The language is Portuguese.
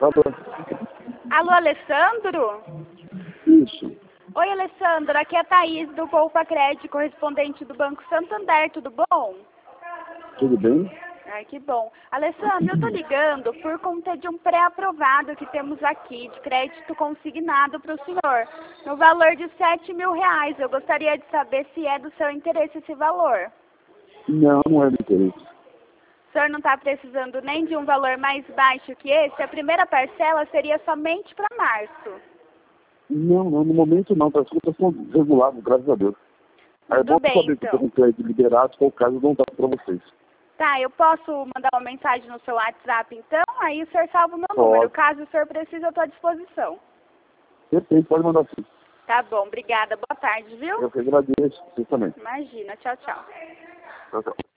Alô? Alô, Alessandro? Isso. Oi, Alessandro. Aqui é a Thaís do Poupa Crédito, correspondente do Banco Santander. Tudo bom? Tudo bem? Ai, que bom. Alessandro, eu tô ligando por conta de um pré-aprovado que temos aqui, de crédito consignado para o senhor, no valor de R$7.000. Eu gostaria de saber se é do seu interesse esse valor. Não, não é do interesse. O senhor não está precisando nem de um valor mais baixo que esse? A primeira parcela seria somente para março. Não, no momento não, as contas estão reguladas, graças a Deus. Aí é bom Tudo bem, saber que eu então. tenho um crédito liberado, se for o caso, eu não dar para vocês. Tá, eu posso mandar uma mensagem no seu WhatsApp, então? Aí o senhor salva o meu número. Pode. Caso o senhor precise, eu estou à disposição. Depende, pode mandar sim. Tá bom, obrigada. Boa tarde, viu? Eu que agradeço, vocês também. Imagina. Tchau, tchau. Tchau, tchau.